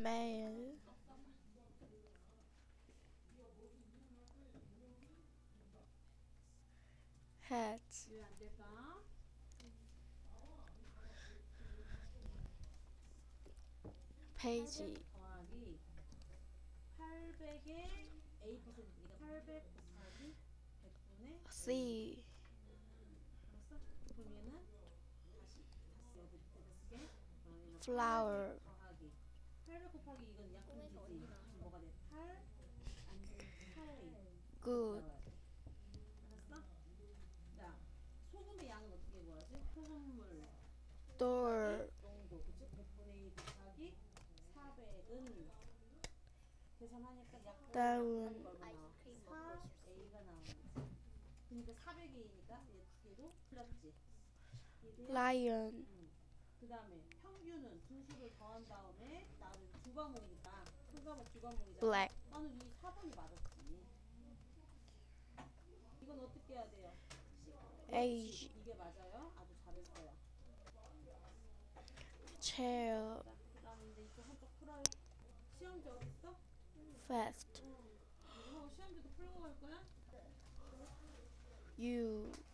man, hat, 왜 안 될까? page, 800 더하기 800의 A%니까 800 곱하기 100분의 A. C, 알았어? 그럼 얘는 다시 여기 밑에다 쓰게. 얘는 flower, 800 더하기 800 곱하기 이건 약분지지. 그럼 뭐가 돼? 8 안돼 4A. good, 나와야 돼. 알았어? 자, 소금의 양은 어떻게 구하지? 소금물 door, 농도, 그치? 100분의 2 곱하기 400은 계산하니까 down, 얼마 나와? 4A가 나오는 거지. 그러니까 400A니까 얘도 풀렸지. 이해돼요? lion, 그 다음에 평균은 두 수를 더한 다음에 나는 두 과목이니까 큰 과목 두 과목이잖아. black, 나는 이 4번이 맞았지. 이건 어떻게 해야 돼요? age, 이게 맞아요? 아주 잘했어요. chair, 자, 그 다음에 이제 이쪽 한쪽 풀어요. 시험지 어디 있어? fast, 이거 시험지도 풀고 갈 거야? you,